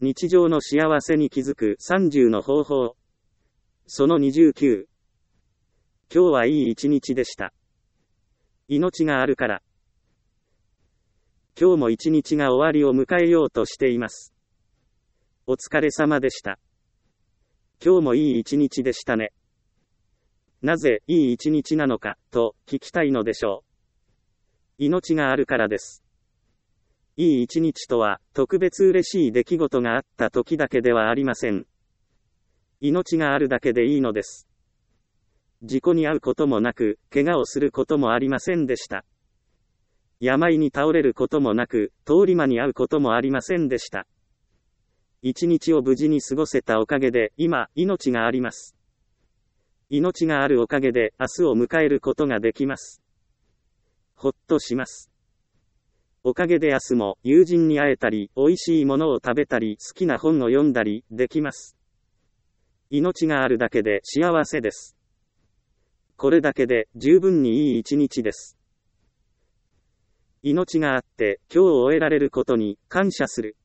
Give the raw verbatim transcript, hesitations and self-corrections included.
日常の幸せに気づくさんじゅうの方法。そのにじゅうきゅう。今日はいい一日でした。命があるから。今日も一日が終わりを迎えようとしています。お疲れ様でした。今日もいい一日でしたね。なぜいい一日なのかと聞きたいのでしょう。命があるからです。いい一日とは特別嬉しい出来事があった時だけではありません。命があるだけでいいのです。事故に遭うこともなく、怪我をすることもありませんでした。病に倒れることもなく、通り魔に遭うこともありませんでした。一日を無事に過ごせたおかげで、今、命があります。命があるおかげで、明日を迎えることができます。ほっとします。おかげで明日も友人に会えたり、美味しいものを食べたり、好きな本を読んだり、できます。命があるだけで幸せです。これだけで十分にいい一日です。命があって、今日を終えられることに感謝する。